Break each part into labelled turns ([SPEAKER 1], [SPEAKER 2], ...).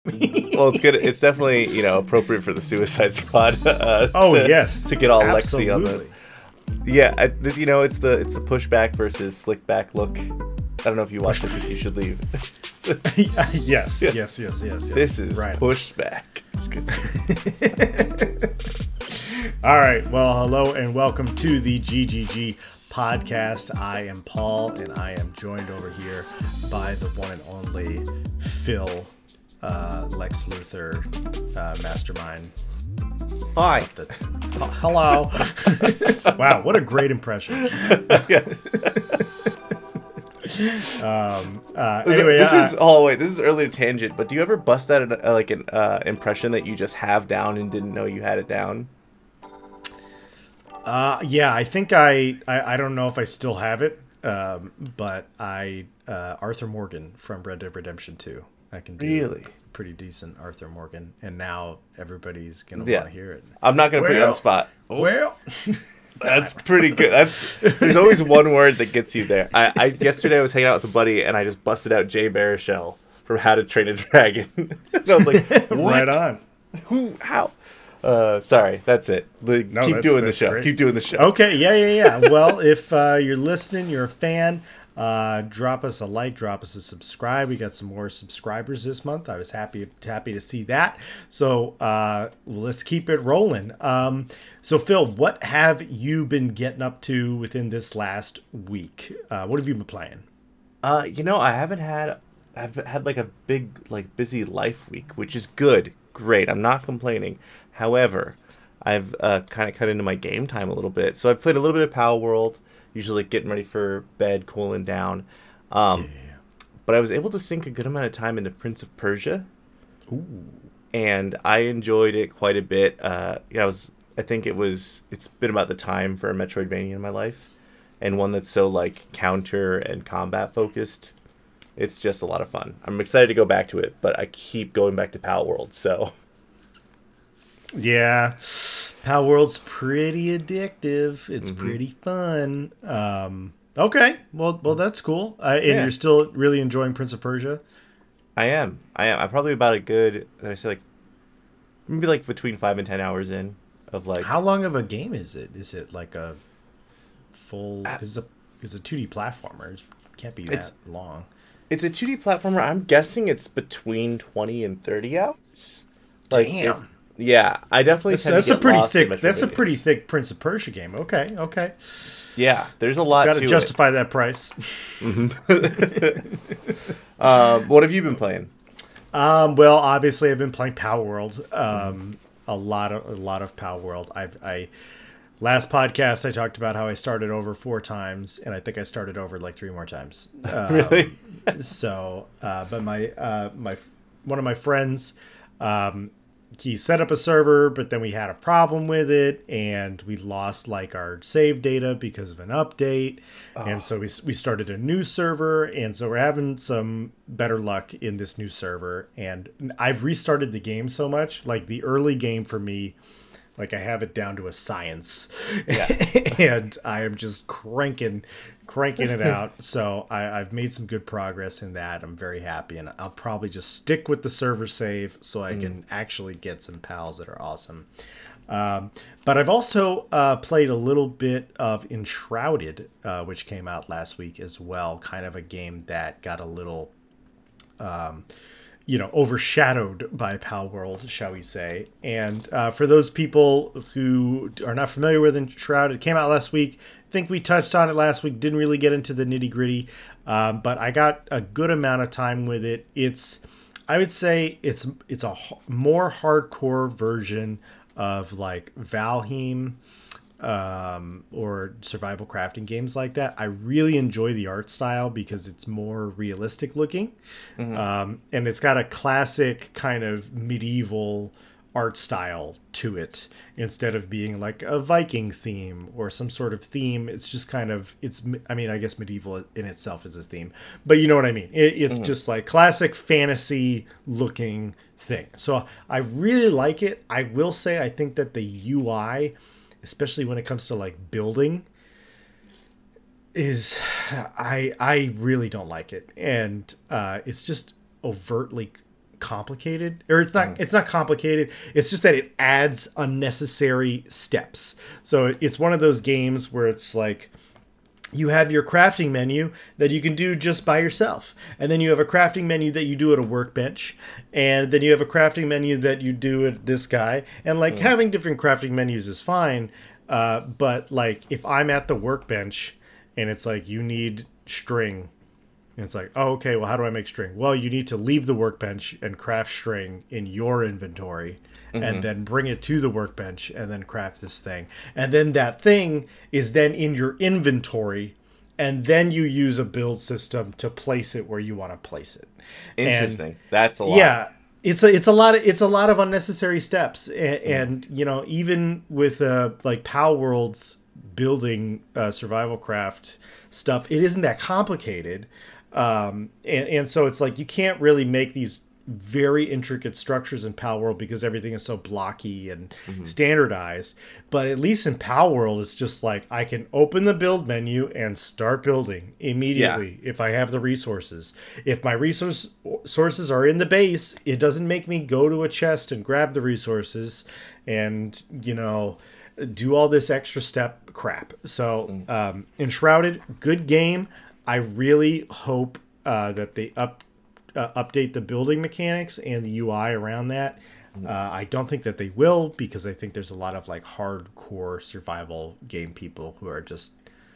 [SPEAKER 1] Well, it's good. It's definitely appropriate for the Suicide Squad.
[SPEAKER 2] Yes,
[SPEAKER 1] to get all
[SPEAKER 2] absolutely.
[SPEAKER 1] Lexi on this. Yeah, it's the pushback versus slick back look. I don't know if you watched it, but you should leave.
[SPEAKER 2] Yes.
[SPEAKER 1] This is
[SPEAKER 2] right.
[SPEAKER 1] pushback. It's good.
[SPEAKER 2] All right. Well, hello and welcome to the GGG podcast. I am Paul, and I am joined over here by the one and only Phil, Lex Luthor, Mastermind.
[SPEAKER 1] Hi.
[SPEAKER 2] Hello. Wow, what a great impression. Anyway,
[SPEAKER 1] this is early tangent, but do you ever bust out an impression that you just have down and didn't know you had it down?
[SPEAKER 2] Yeah, I think I don't know if I still have it, but Arthur Morgan from Red Dead Redemption 2. I can do
[SPEAKER 1] really
[SPEAKER 2] pretty decent Arthur Morgan, and now everybody's gonna want to hear it.
[SPEAKER 1] I'm not gonna put you on the spot.
[SPEAKER 2] Well,
[SPEAKER 1] that's pretty good. There's always one word that gets you there. Yesterday I was hanging out with a buddy and I just busted out Jay Baruchel from How to Train a Dragon. And I was like, what?
[SPEAKER 2] Right on.
[SPEAKER 1] Who? How? Sorry, that's it. Keep doing the show. Great. Keep doing the show.
[SPEAKER 2] Okay, yeah. Well, if you're listening, you're a fan, drop us a like, drop us a subscribe. We got some more subscribers this month. I was happy to see that. So let's keep it rolling. So Phil, what have you been getting up to within this last week? What have you been playing?
[SPEAKER 1] I've had like a big busy life week, which is good. Great. I'm not complaining. However, I've kind of cut into my game time a little bit. So I've played a little bit of Power World, usually getting ready for bed, cooling down. But I was able to sink a good amount of time into Prince of Persia.
[SPEAKER 2] Ooh.
[SPEAKER 1] And I enjoyed it quite a bit. It's been about the time for a Metroidvania in my life, and one that's so like counter and combat focused. It's just a lot of fun. I'm excited to go back to it, but I keep going back to Power World, so.
[SPEAKER 2] Yeah, Power World's pretty addictive. It's pretty fun. Okay, well, that's cool. And you're still really enjoying Prince of Persia?
[SPEAKER 1] I am. I'm probably about a good, maybe like between 5 and 10 hours in of like.
[SPEAKER 2] How long of a game is it? Is it like a full? It's a 2D platformer. It can't be that long.
[SPEAKER 1] It's a 2D platformer. I'm guessing it's between 20 and 30 hours.
[SPEAKER 2] Damn.
[SPEAKER 1] Yeah, I definitely
[SPEAKER 2] that's a pretty thick. That's a pretty thick Prince of Persia game. Okay.
[SPEAKER 1] Yeah, there's a lot. Got to
[SPEAKER 2] justify that price.
[SPEAKER 1] What have you been playing?
[SPEAKER 2] Well, obviously, I've been playing Power World. A lot of Power World. Last podcast I talked about how I started over 4 times, and I think I started over like 3 more times.
[SPEAKER 1] Really?
[SPEAKER 2] So, but one of my friends. He set up a server, but then we had a problem with it, and we lost like our save data because of an update. And so we started a new server, and so we're having some better luck in this new server. And I've restarted the game so much, like the early game for me, like I have it down to a science. Yeah. And I am just cranking it out. So I've made some good progress in that. I'm very happy, and I'll probably just stick with the server save so I can actually get some pals that are awesome. But I've also played a little bit of Enshrouded, which came out last week as well. Kind of a game that got a little overshadowed by Power World, shall we say. And for those people who are not familiar with Enshrouded, it came out last week. I think we touched on it last week, didn't really get into the nitty gritty, but I got a good amount of time with it. I would say it's a more hardcore version of like Valheim, or survival crafting games like that. I really enjoy the art style because it's more realistic looking. And it's got a classic kind of medieval art style to it instead of being like a Viking theme or some sort of theme. It's just kind of, I guess medieval in itself is a theme, but you know what I mean? It's just like classic fantasy looking thing. So I really like it. I will say, I think that the UI, especially when it comes to like building, is I really don't like it. And it's just overtly complicated, or it's not complicated. It's just that it adds unnecessary steps. So it's one of those games where it's like you have your crafting menu that you can do just by yourself, and then you have a crafting menu that you do at a workbench, and then you have a crafting menu that you do at this guy, and like having different crafting menus is fine, but like if I'm at the workbench and it's like you need string, and it's like, oh, okay, well, how do I make string? Well, you need to leave the workbench and craft string in your inventory, and then bring it to the workbench and then craft this thing. And then that thing is then in your inventory, and then you use a build system to place it where you want to place it.
[SPEAKER 1] Interesting.
[SPEAKER 2] And,
[SPEAKER 1] that's a lot.
[SPEAKER 2] Yeah. It's a lot of unnecessary steps. And you know, even with like Pal World's building survival craft stuff, it isn't that complicated. And so it's like you can't really make these very intricate structures in Pal World because everything is so blocky and standardized. But at least in Pal World, it's just like I can open the build menu and start building immediately if I have the resources. If my sources are in the base, it doesn't make me go to a chest and grab the resources and, you know, do all this extra step crap. So Enshrouded, good game. I really hope that they update the building mechanics and the UI around that. I don't think that they will, because I think there's a lot of like hardcore survival game people who are just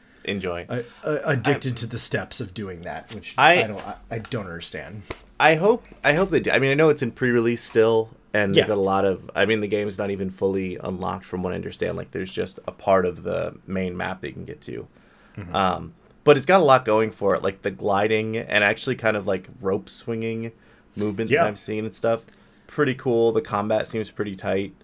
[SPEAKER 2] addicted to the steps of doing that, which I don't understand.
[SPEAKER 1] I hope they do. I mean, I know it's in pre-release still, and they've got a lot of. I mean, the game's not even fully unlocked, from what I understand. Like, there's just a part of the main map that you can get to. But it's got a lot going for it, like the gliding and actually kind of like rope swinging movement that I've seen and stuff. Pretty cool. The combat seems pretty tight.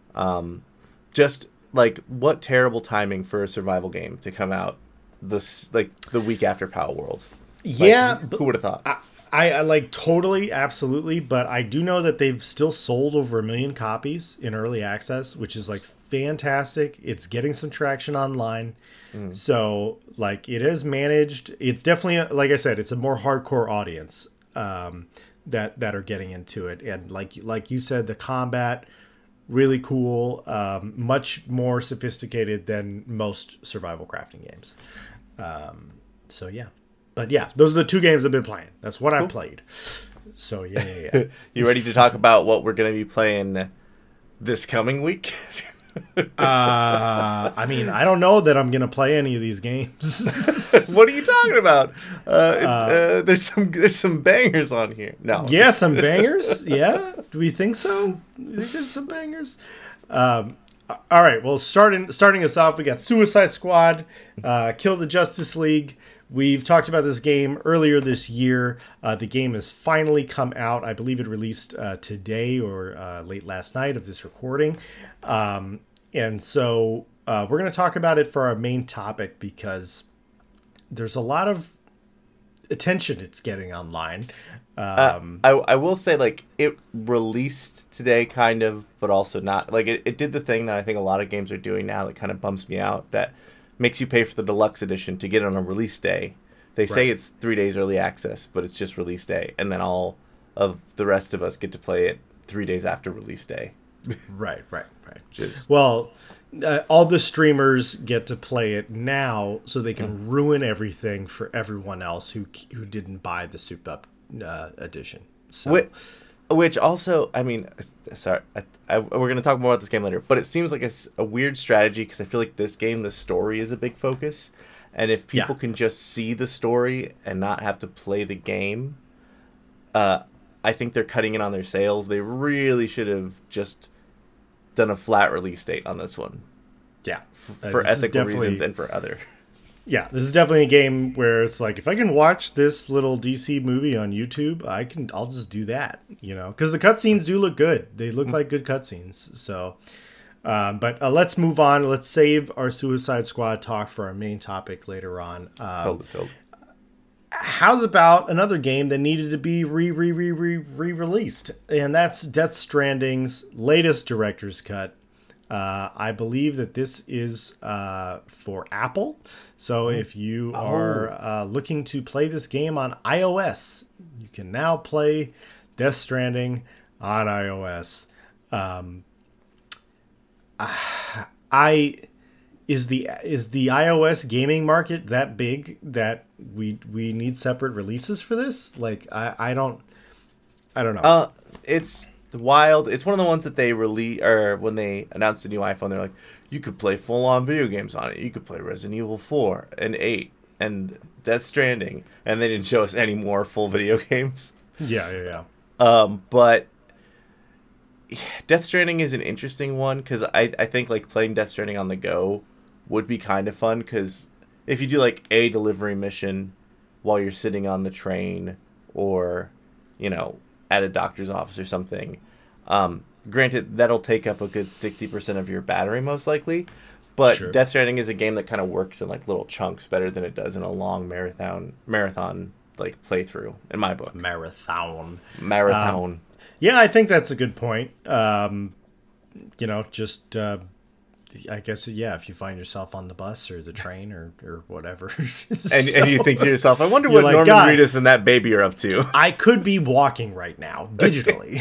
[SPEAKER 1] Just like, what terrible timing for a survival game to come out the week after Pal World. Like, who would have thought?
[SPEAKER 2] I like totally, absolutely, but I do know that they've still sold over 1 million copies in early access, which is like fantastic. It's getting some traction online. So, like, it is managed. It's definitely, like I said, it's a more hardcore audience that are getting into it. And like you said, the combat, really cool, much more sophisticated than most survival crafting games. So, yeah. But, yeah, those are the 2 games I've been playing. That's what I've played. So, yeah.
[SPEAKER 1] You ready to talk about what we're going to be playing this coming week?
[SPEAKER 2] I mean, I don't know that I'm gonna play any of these games.
[SPEAKER 1] What are you talking about? There's some bangers on here. No.
[SPEAKER 2] Yeah, some bangers. Yeah, do we think so? You think there's some bangers? All right. Well, starting us off, we got Suicide Squad, Kill the Justice League. We've talked about this game earlier this year. The game has finally come out. I believe it released today or late last night of this recording. And so we're going to talk about it for our main topic because there's a lot of attention it's getting online.
[SPEAKER 1] I will say, like, it released today, kind of, but also not. Like, it did the thing that I think a lot of games are doing now that kind of bumps me out, that makes you pay for the deluxe edition to get it on a release day. They say it's 3 days early access, but it's just release day, and then all of the rest of us get to play it 3 days after release day.
[SPEAKER 2] Right.
[SPEAKER 1] Just...
[SPEAKER 2] Well, all the streamers get to play it now, so they can ruin everything for everyone else who didn't buy the souped up edition. So.
[SPEAKER 1] Which also, I mean, sorry, we're going to talk more about this game later, but it seems like a weird strategy, because I feel like this game, the story is a big focus, and if people can just see the story and not have to play the game, I think they're cutting in on their sales. They really should have just done a flat release date on this one.
[SPEAKER 2] Yeah.
[SPEAKER 1] For ethical reasons and for other.
[SPEAKER 2] Yeah, this is definitely a game where it's like, if I can watch this little DC movie on YouTube, I'll just do that, you know, because the cutscenes do look good. They look like good cutscenes. So, but let's move on. Let's save our Suicide Squad talk for our main topic later on. How's about another game that needed to be re-released? And that's Death Stranding's latest director's cut. I believe that this is for Apple. So if you are looking to play this game on iOS, you can now play Death Stranding on iOS. I is the iOS gaming market that big that we need separate releases for this? Like I don't know.
[SPEAKER 1] It's wild. It's one of the ones that they release, or when they announced the new iPhone, they're like, you could play full-on video games on it. You could play Resident Evil 4 and 8 and Death Stranding, and they didn't show us any more full video games.
[SPEAKER 2] Yeah.
[SPEAKER 1] But Death Stranding is an interesting one because I think like playing Death Stranding on the go would be kind of fun, because if you do like a delivery mission while you're sitting on the train, or at a doctor's office or something, granted that'll take up a good 60% of your battery most likely, but sure. Death Stranding is a game that kind of works in like little chunks better than it does in a long marathon like playthrough, in my book.
[SPEAKER 2] Marathon.
[SPEAKER 1] Yeah,
[SPEAKER 2] I think that's a good point. I guess, if you find yourself on the bus or the train or whatever.
[SPEAKER 1] and you think to yourself, I wonder what Norman Reedus and that baby are up to.
[SPEAKER 2] I could be walking right now, digitally.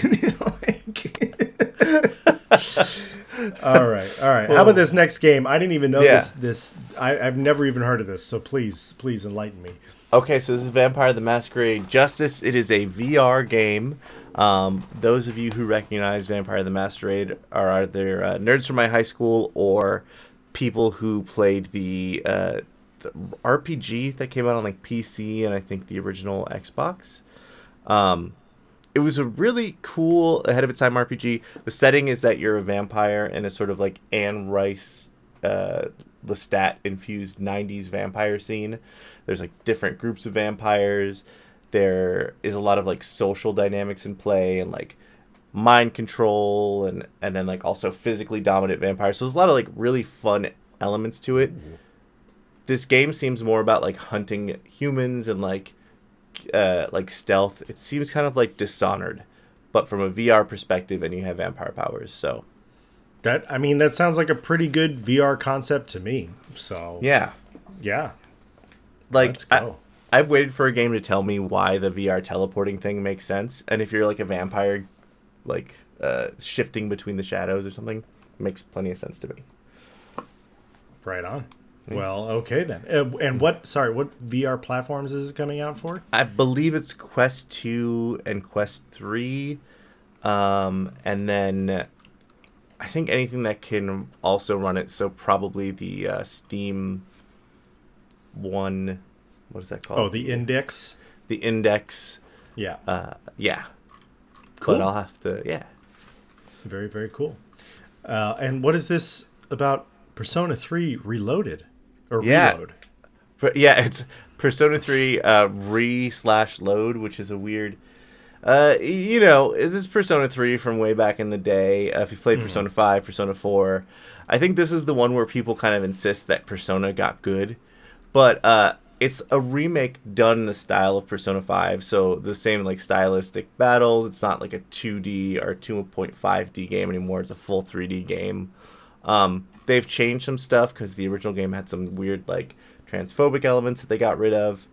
[SPEAKER 2] All right. How about this next game? I didn't even know this. I've never even heard of this, so please enlighten me.
[SPEAKER 1] Okay, so this is Vampire the Masquerade Justice. It is a VR game. Those of you who recognize Vampire the Masquerade are either nerds from my high school or people who played the RPG that came out on like PC and I think the original Xbox. It was a really cool, ahead of its time RPG. The setting is that you're a vampire in a sort of like Anne Rice Lestat infused 90s vampire scene. There's like different groups of vampires. There is a lot of like social dynamics in play and like mind control and then like also physically dominant vampires. So there's a lot of like really fun elements to it. Mm-hmm. This game seems more about like hunting humans and like stealth. It seems kind of like Dishonored, but from a VR perspective, and you have vampire powers. So
[SPEAKER 2] that sounds like a pretty good VR concept to me. So
[SPEAKER 1] yeah. Like, let's go. I've waited for a game to tell me why the VR teleporting thing makes sense. And if you're like a vampire, like shifting between the shadows or something, it makes plenty of sense to me.
[SPEAKER 2] Right on. Yeah. Well, okay then. And what VR platforms is it coming out for?
[SPEAKER 1] I believe it's Quest 2 and Quest 3. And then I think anything that can also run it. So probably the Steam one, what is that called?
[SPEAKER 2] Oh, the Index.
[SPEAKER 1] The Index.
[SPEAKER 2] Yeah.
[SPEAKER 1] Yeah.
[SPEAKER 2] Cool.
[SPEAKER 1] But I'll have to. Yeah.
[SPEAKER 2] Very, very cool. And what is this about? Persona 3 Reloaded or Reload?
[SPEAKER 1] Yeah, it's Persona 3 re/load, which is a weird. Is this Persona 3 from way back in the day? If you played Persona 5, Persona 4, I think this is the one where people kind of insist that Persona got good. But it's a remake done in the style of Persona 5, so the same like stylistic battles. It's not like a 2D or 2.5D game anymore. It's a full 3D game. They've changed some stuff because the original game had some weird like transphobic elements that they got rid of.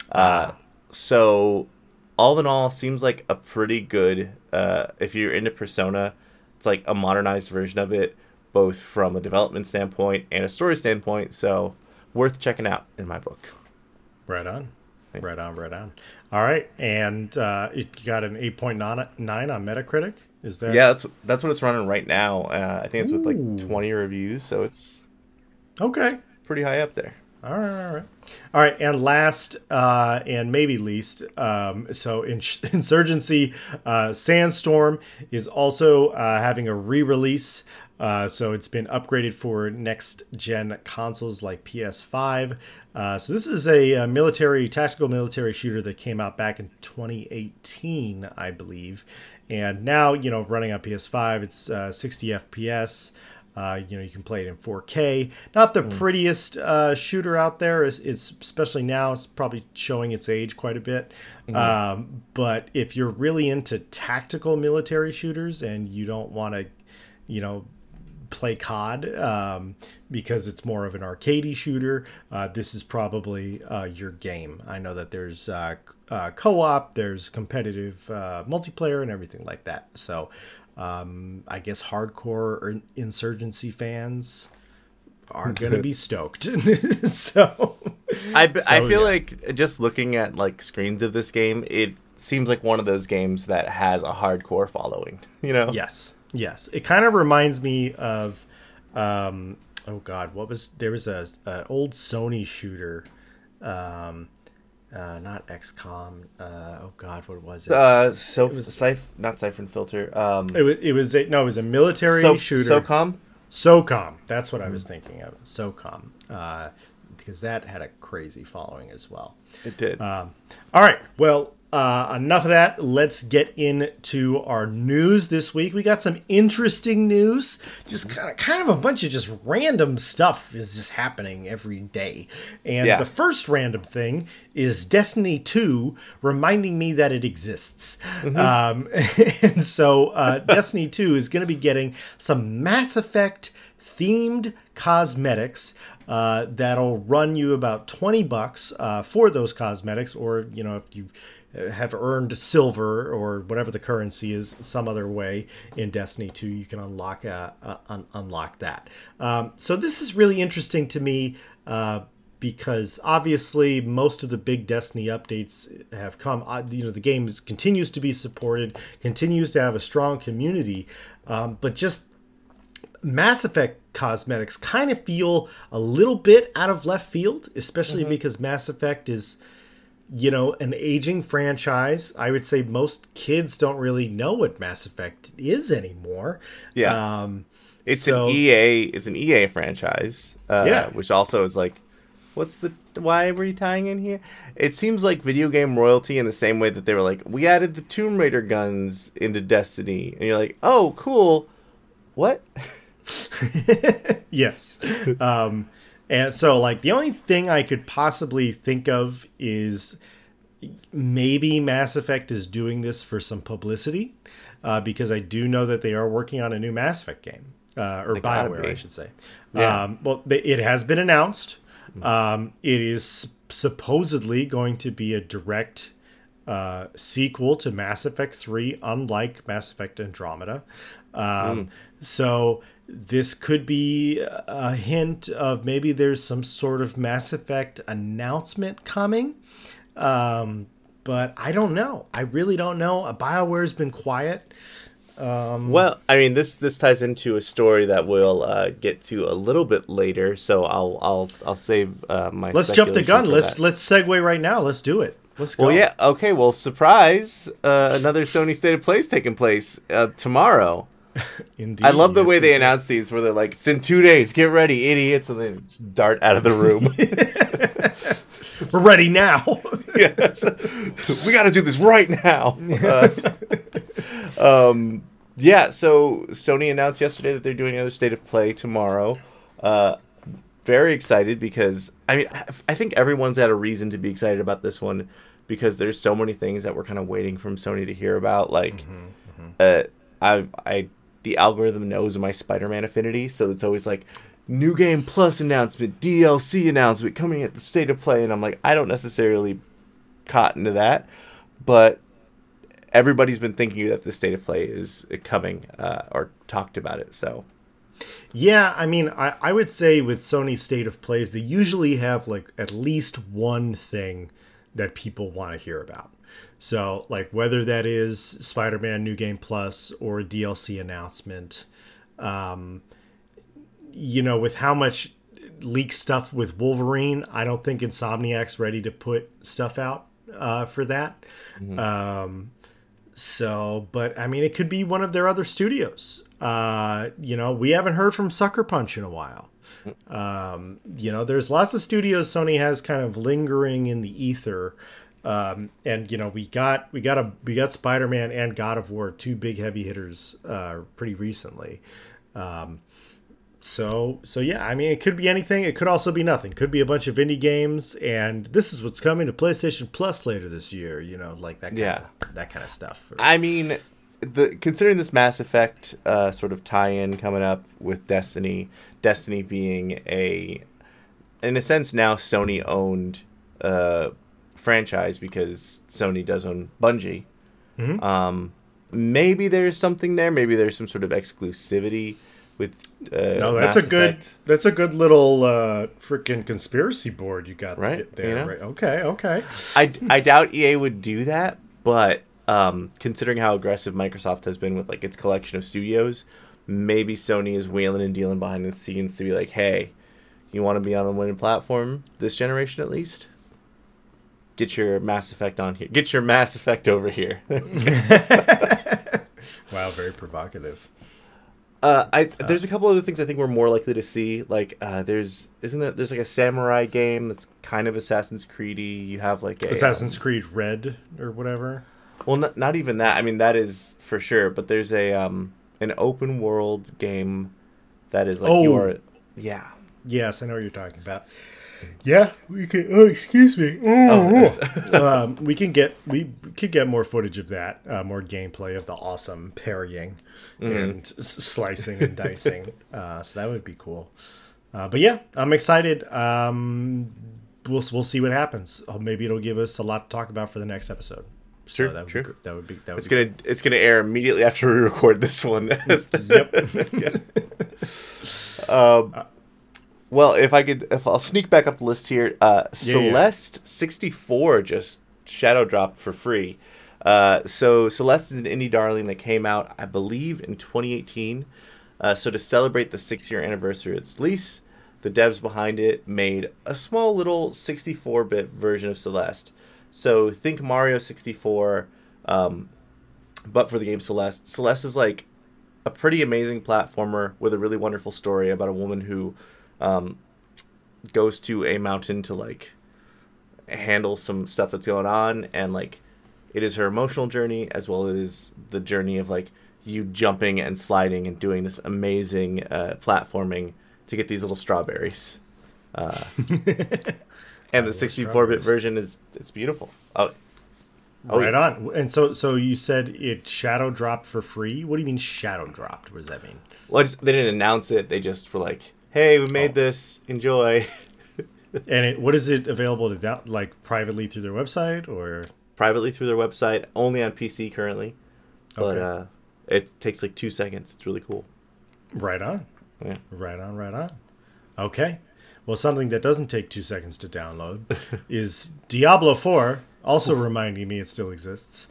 [SPEAKER 1] So all in all, seems like a pretty good, if you're into Persona, it's like a modernized version of it, both from a development standpoint and a story standpoint. So worth checking out in my book.
[SPEAKER 2] Right on. Right on. All right. And it got an 8.9 on Metacritic. Is that?
[SPEAKER 1] Yeah, that's what it's running right now. I think it's with like 20 reviews, so it's
[SPEAKER 2] okay.
[SPEAKER 1] Pretty high up there.
[SPEAKER 2] All right. And last and maybe least, so Insurgency Sandstorm is also having a re-release. So it's been upgraded for next-gen consoles like PS5. So this is a tactical military shooter that came out back in 2018, I believe. And now, running on PS5, it's 60 FPS. You can play it in 4K. Not the prettiest shooter out there. It's especially now, it's probably showing its age quite a bit. But if you're really into tactical military shooters and you don't want to, play COD because it's more of an arcadey shooter, this is probably your game. I know that there's co-op, there's competitive multiplayer and everything like that. So I guess hardcore or insurgency fans are going to be stoked. so
[SPEAKER 1] I feel like just looking at like screens of this game, it seems like one of those games that has a hardcore following, you know?
[SPEAKER 2] Yes. It kind of reminds me of, there was a old Sony shooter, not XCOM. What was it?
[SPEAKER 1] Not Siphon Filter.
[SPEAKER 2] It was a military shooter. SOCOM. That's what I was thinking of. SOCOM. Because that had a crazy following as well.
[SPEAKER 1] It did.
[SPEAKER 2] All right. Well, enough of that. Let's get into our news this week. We got some interesting news. Just kind of a bunch of just random stuff is just happening every day. And the first random thing is Destiny 2 reminding me that it exists. And so Destiny 2 is going to be getting some Mass Effect themed cosmetics that'll run you about $20 for those cosmetics, or if you have earned silver or whatever the currency is some other way in Destiny 2, you can unlock that. So this is really interesting to me because obviously most of the big Destiny updates have come. The game continues to be supported, continues to have a strong community, but just Mass Effect cosmetics kind of feel a little bit out of left field, especially because Mass Effect is, an aging franchise. I would say most kids don't really know what Mass Effect is anymore.
[SPEAKER 1] Yeah. It's an EA franchise, which also is like, why were you tying in here? It seems like video game royalty in the same way that they were like, we added the Tomb Raider guns into Destiny. And you're like, oh, cool. What?
[SPEAKER 2] Yes. And so, like, the only thing I could possibly think of is maybe Mass Effect is doing this for some publicity, because I do know that they are working on a new Mass Effect game, or BioWare, I should say.
[SPEAKER 1] Yeah.
[SPEAKER 2] It has been announced. It is supposedly going to be a direct sequel to Mass Effect 3, unlike Mass Effect Andromeda. So this could be a hint of maybe there's some sort of Mass Effect announcement coming. But I don't know. I really don't know. BioWare's been quiet.
[SPEAKER 1] Well, I mean, this ties into a story that we'll get to a little bit later. So I'll save my.
[SPEAKER 2] Let's jump the gun. Let's segue right now. Let's do it. Let's go.
[SPEAKER 1] Well, yeah. Okay. Well, surprise! Another Sony State of Play is taking place tomorrow.
[SPEAKER 2] Indeed.
[SPEAKER 1] I love the way they announce these, where they're like, "It's in 2 days. Get ready, idiots!" And they just dart out of the room.
[SPEAKER 2] We're ready now.
[SPEAKER 1] Yes, we got to do this right now. Yeah. So Sony announced yesterday that they're doing another State of Play tomorrow. Very excited because I think everyone's had a reason to be excited about this one, because there's so many things that we're kind of waiting from Sony to hear about. Like, the algorithm knows my Spider-Man affinity, so it's always like new game plus announcement, DLC announcement coming at the State of Play, and I'm like, I don't necessarily cotton to that, but everybody's been thinking that the State of Play is coming, or talked about it. So
[SPEAKER 2] yeah, I mean, I would say with Sony State of Plays, they usually have like at least one thing that people want to hear about. So, like, whether that is Spider-Man New Game Plus or a DLC announcement, with how much leaked stuff with Wolverine, I don't think Insomniac's ready to put stuff out for that. But I mean, it could be one of their other studios. We haven't heard from Sucker Punch in a while. There's lots of studios Sony has kind of lingering in the ether. We got Spider-Man and God of War, two big heavy hitters, pretty recently. So yeah, I mean, it could be anything. It could also be nothing. It could be a bunch of indie games, and this is what's coming to PlayStation Plus later this year. Like that. That kind of stuff.
[SPEAKER 1] I mean, considering this Mass Effect sort of tie-in coming up with Destiny being in a sense now Sony owned franchise because Sony does own Bungie.
[SPEAKER 2] Mm-hmm.
[SPEAKER 1] Maybe there's something there. Maybe there's some sort of exclusivity with.
[SPEAKER 2] No,
[SPEAKER 1] Mass Effect.
[SPEAKER 2] That's a good little freaking conspiracy board you got
[SPEAKER 1] Right,
[SPEAKER 2] there.
[SPEAKER 1] you know?
[SPEAKER 2] Right? Okay.
[SPEAKER 1] I doubt EA would do that, but considering how aggressive Microsoft has been with like its collection of studios, maybe Sony is wheeling and dealing behind the scenes to be like, hey, you want to be on the winning platform this generation at least? Get your Mass Effect on here. Get your Mass Effect over here.
[SPEAKER 2] Wow, very provocative.
[SPEAKER 1] There's a couple other things I think we're more likely to see. Like, there's like a samurai game that's kind of Assassin's Creedy. You have like
[SPEAKER 2] Assassin's Creed Red or whatever.
[SPEAKER 1] Well, not even that. I mean, that is for sure. But there's an open world game that is like yeah.
[SPEAKER 2] Yes, I know what you're talking about. Yeah, we could. Oh, excuse me. We could get more footage of that, more gameplay of the awesome parrying and slicing and dicing. So that would be cool. But yeah, I'm excited. We'll see what happens. Maybe it'll give us a lot to talk about for the next episode.
[SPEAKER 1] Sure,
[SPEAKER 2] So that would be.
[SPEAKER 1] It's gonna air immediately after we record this one.
[SPEAKER 2] Yep.
[SPEAKER 1] Well, if I'll sneak back up the list here. Celeste 64 just shadow dropped for free. So Celeste is an indie darling that came out, I believe, in 2018. So to celebrate the 6-year anniversary of its release, the devs behind it made a small little 64-bit version of Celeste. So think Mario 64, but for the game Celeste. Celeste is like a pretty amazing platformer with a really wonderful story about a woman who goes to a mountain to like handle some stuff that's going on, and like it is her emotional journey as well as the journey of like you jumping and sliding and doing this amazing platforming to get these little strawberries. And the 64-bit version it's beautiful.
[SPEAKER 2] Right on. And so you said it shadow dropped for free. What do you mean shadow dropped? What does that mean?
[SPEAKER 1] Well, they didn't announce it. They just were like, hey, we made this. Enjoy.
[SPEAKER 2] And what is it available to down, like privately through their website or?
[SPEAKER 1] Privately through their website, only on PC currently. But
[SPEAKER 2] Okay.
[SPEAKER 1] it takes like 2 seconds. It's really cool.
[SPEAKER 2] Right on.
[SPEAKER 1] Yeah.
[SPEAKER 2] Right on. Okay. Well, something that doesn't take 2 seconds to download is Diablo 4, also reminding me it still exists.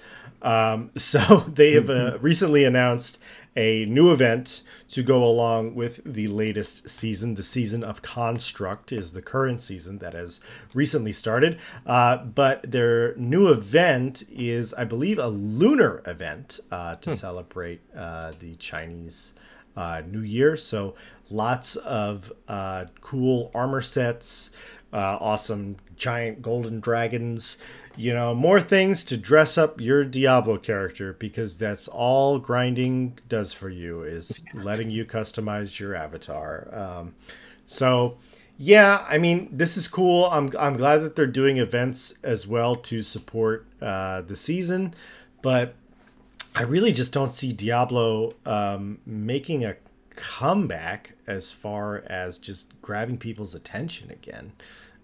[SPEAKER 2] So they have recently announced a new event to go along with the latest season. The season of Construct is the current season that has recently started. But their new event is, I believe, a lunar event to celebrate the Chinese New Year. So lots of cool armor sets, awesome giant golden dragons, more things to dress up your Diablo character, because that's all grinding does for you, is letting you customize your avatar. So yeah, I mean, this is cool. I'm glad that they're doing events as well to support the season, but I really just don't see Diablo making a comeback as far as just grabbing people's attention again.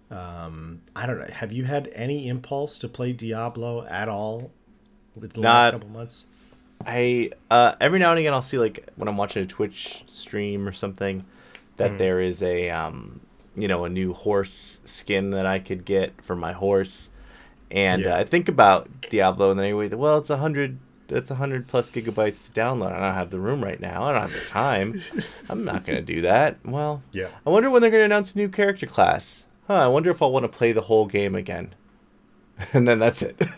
[SPEAKER 2] I don't know. Have you had any impulse to play Diablo at all with the last couple months?
[SPEAKER 1] I every now and again I'll see, like when I'm watching a Twitch stream or something, that there is a a new horse skin that I could get for my horse, and I think about Diablo and then I wait. Well, it's 100 plus gigabytes to download. I don't have the room right now. I don't have the time. I'm not going to do that. Well,
[SPEAKER 2] yeah.
[SPEAKER 1] I wonder when they're going to announce a new character class. I wonder if I'll want to play the whole game again. And then that's it.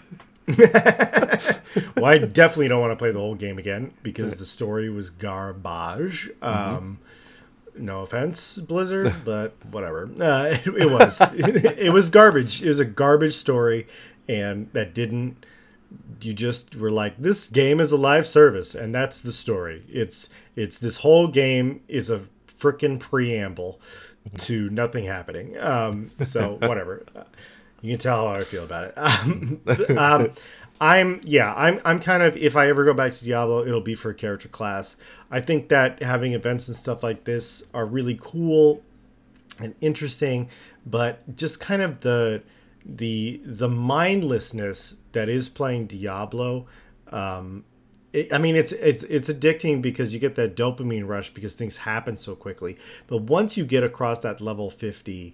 [SPEAKER 2] Well, I definitely don't want to play the whole game again because the story was garbage. No offense, Blizzard, but whatever. It was. It was garbage. It was a garbage story, and that didn't. You just were like, this game is a live service, and that's the story. It's this whole game is a frickin' preamble to nothing happening. So whatever. You can tell how I feel about it. I'm kind of, if I ever go back to Diablo, it'll be for a character class. I think that having events and stuff like this are really cool and interesting, but just kind of the mindlessness that is playing Diablo. I mean, it's addicting because you get that dopamine rush because things happen so quickly. But once you get across that level 50,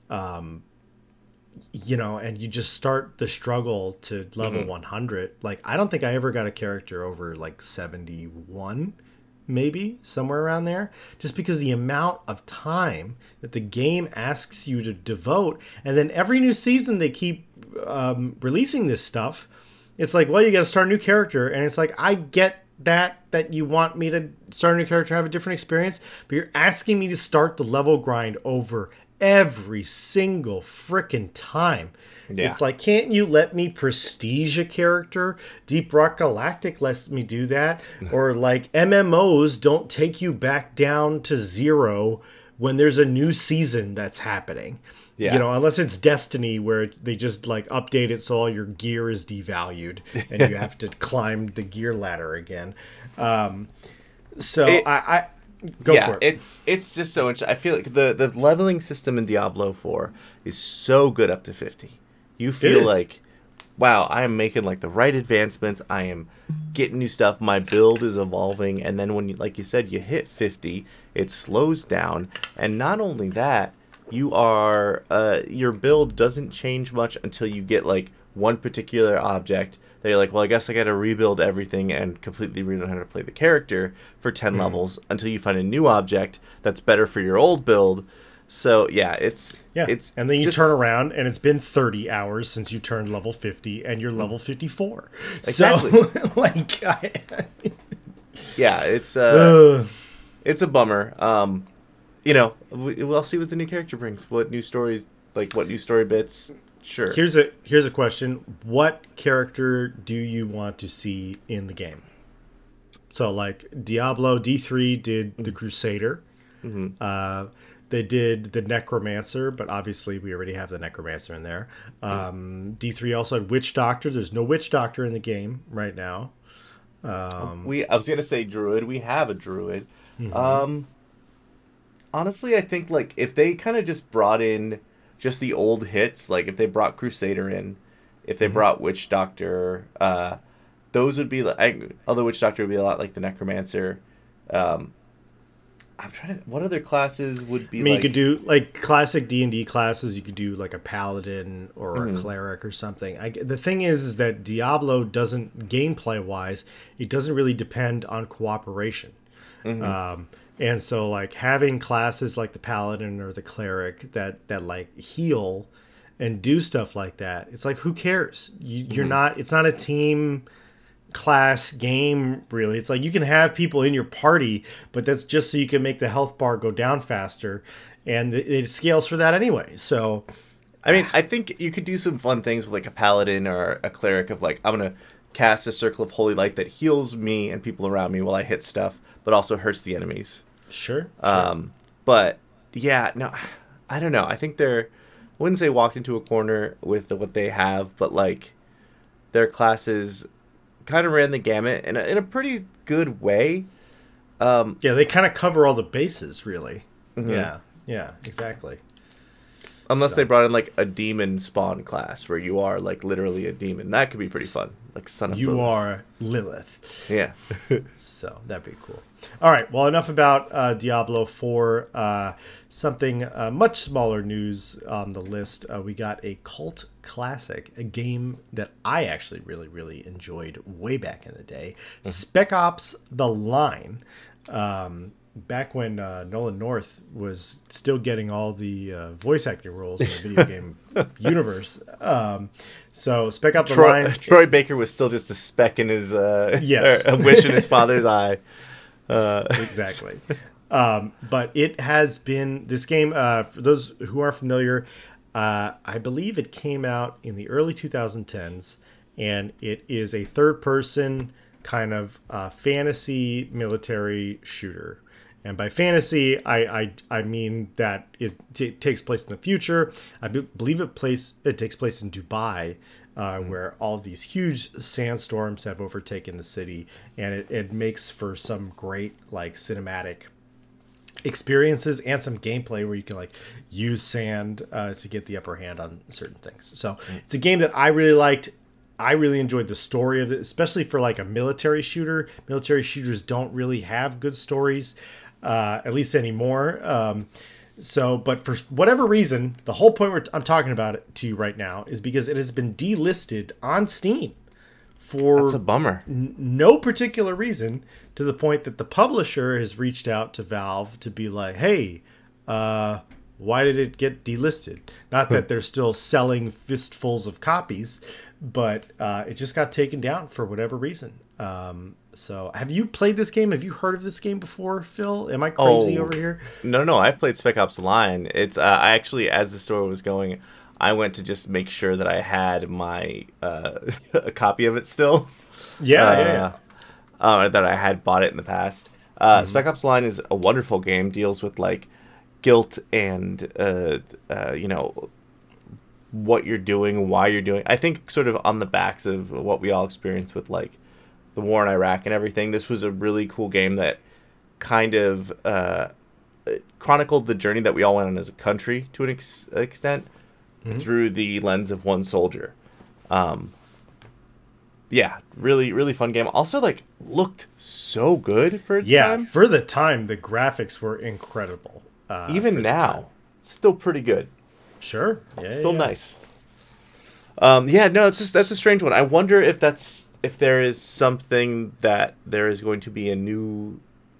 [SPEAKER 2] you know, and you just start the struggle to level 100. Like, I don't think I ever got a character over like 71, maybe somewhere around there, just because the amount of time that the game asks you to devote. And then every new season they keep releasing this stuff. It's like, well, you got to start a new character, and it's like, I get that you want me to start a new character, have a different experience, but you're asking me to start the level grind over every single frickin' time. Yeah. It's like, can't you let me prestige a character? Deep Rock Galactic lets me do that. Or like MMOs don't take you back down to 0 when there's a new season that's happening. Yeah. You know, unless it's Destiny where they just like update it so all your gear is devalued and you have to climb the gear ladder again. I go for it.
[SPEAKER 1] It's just so interesting. I feel like the leveling system in Diablo 4 is so good up to 50. You feel like, wow, I am making like the right advancements. I am getting new stuff. My build is evolving. And then when, like you said, you hit 50, it slows down. And not only that, you are your build doesn't change much until you get like one particular object that you're like, well, I guess I got to rebuild everything and completely relearn how to play the character for 10 levels until you find a new object that's better for your old build. So it's
[SPEAKER 2] and then you turn around and it's been 30 hours since you turned level 50 and you're level 54.
[SPEAKER 1] Exactly.
[SPEAKER 2] So like,
[SPEAKER 1] it's a bummer. You know, we'll see what the new character brings. What new stories, like what new story bits. Sure.
[SPEAKER 2] Here's a question. What character do you want to see in the game? So like Diablo D3 did the Crusader. Mm-hmm. They did the Necromancer, but obviously we already have the Necromancer in there. D3 also had Witch Doctor. There's no Witch Doctor in the game right now.
[SPEAKER 1] I was gonna say Druid. We have a Druid. Mm-hmm. Honestly, I think like if they kind of just brought in just the old hits, like if they brought Crusader in, if they brought Witch Doctor, those would be like, although Witch Doctor would be a lot like the Necromancer. I'm trying to, what other classes would be?
[SPEAKER 2] I mean, you could do like classic D&D classes. You could do like a paladin or a cleric or something. The thing is that Diablo doesn't, gameplay wise, it doesn't really depend on cooperation. Mm-hmm. And so like having classes like the paladin or the cleric that like heal and do stuff like that, it's like, who cares? You're not, it's not a team class game really. It's like you can have people in your party, but that's just so you can make the health bar go down faster, and it scales for that anyway. So
[SPEAKER 1] I mean, I think you could do some fun things with like a paladin or a cleric of like, I'm gonna cast a circle of holy light that heals me and people around me while I hit stuff, but also hurts the enemies.
[SPEAKER 2] Sure.
[SPEAKER 1] But yeah, no, I don't know. I think I wouldn't say walked into a corner with what they have, but like their classes kind of ran the gamut in a pretty good way.
[SPEAKER 2] They kind of cover all the bases, really. Mm-hmm. Yeah, exactly.
[SPEAKER 1] Unless they brought in like a demon spawn class where you are like literally a demon. That could be pretty fun. Like Son of
[SPEAKER 2] You are Lilith.
[SPEAKER 1] Yeah.
[SPEAKER 2] So that'd be cool. All right. Well, enough about Diablo 4. Something much smaller news on the list. We got a cult classic, a game that I actually really, really enjoyed way back in the day. Mm-hmm. Spec Ops: The Line. Back when Nolan North was still getting all the voice acting roles in the video game universe. So Spec Ops: The Line.
[SPEAKER 1] Troy Baker was still just a speck in his
[SPEAKER 2] yes,
[SPEAKER 1] a wish in his father's eye.
[SPEAKER 2] Exactly. But it has been this game. For those who aren't familiar, I believe it came out in the early 2010s, and it is a third-person kind of fantasy military shooter. And by fantasy, I mean that it takes place in the future. I believe it takes place in Dubai. where all of these huge sandstorms have overtaken the city, and it makes for some great like cinematic experiences and some gameplay where you can like use sand to get the upper hand on certain things. So it's a game that I really liked. I really enjoyed the story of it, especially for like a military shooter. Military shooters don't really have good stories, at least anymore. But for whatever reason, the whole point I'm talking about it to you right now is because it has been delisted on Steam for
[SPEAKER 1] That's a bummer.
[SPEAKER 2] No particular reason, to the point that the publisher has reached out to Valve to be like, hey, why did it get delisted? Not that they're still selling fistfuls of copies, but it just got taken down for whatever reason. So have you played this game? Have you heard of this game before, Phil? Am I crazy over here?
[SPEAKER 1] No. I've played Spec Ops: The Line. It's I actually, as the story was going, I went to just make sure that I had my a copy of it still.
[SPEAKER 2] Yeah.
[SPEAKER 1] That I had bought it in the past. Spec Ops: The Line is a wonderful game. Deals with like guilt and what you're doing, why you're doing. I think sort of on the backs of what we all experienced with like the war in Iraq and everything. This was a really cool game that kind of chronicled the journey that we all went on as a country to an extent through the lens of one soldier. Yeah, really, really fun game. Also, like, looked so good for its time.
[SPEAKER 2] Yeah, for the time, the graphics were incredible.
[SPEAKER 1] Even now, still pretty good.
[SPEAKER 2] Sure. Yeah,
[SPEAKER 1] still nice. That's a strange one. I wonder if there is something that there is going to be a new